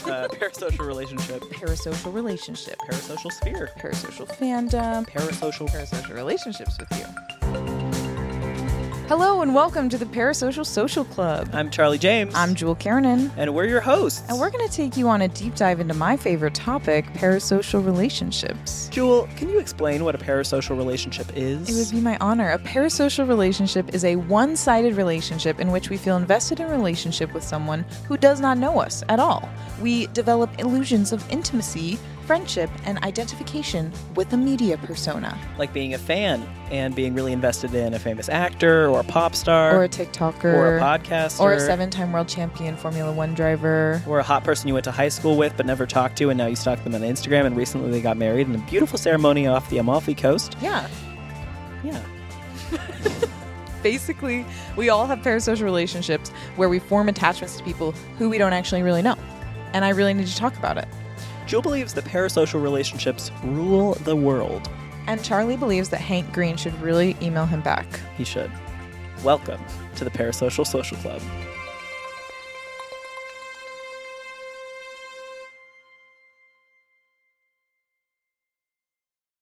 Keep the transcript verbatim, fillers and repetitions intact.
uh, parasocial relationship, Parasocial relationship. parasocial sphere, Parasocial fandom. parasocial. Parasocial relationships with you. Hello and welcome to the Parasocial Social Club. I'm Charlie James. I'm Jewel Kiernan. And we're your hosts. And we're going to take you on a deep dive into my favorite topic, parasocial relationships. Jewel, can you explain what a parasocial relationship is? It would be my honor. A parasocial relationship is a one-sided relationship in which we feel invested in a relationship with someone who does not know us at all. We develop illusions of intimacy, friendship, and identification with a media persona. Like being a fan and being really invested in a famous actor or a pop star. Or a TikToker. Or a podcaster. Or a seven-time world champion Formula One driver. Or a hot person you went to high school with but never talked to, and now you stalk them on Instagram, and recently they got married in a beautiful ceremony off the Amalfi Coast. Yeah. Yeah. Basically, we all have parasocial relationships where we form attachments to people who we don't actually really know. And I really need to talk about it. Jewel believes that parasocial relationships rule the world. And Charlie believes that Hank Green should really email him back. He should. Welcome to the Parasocial Social Club.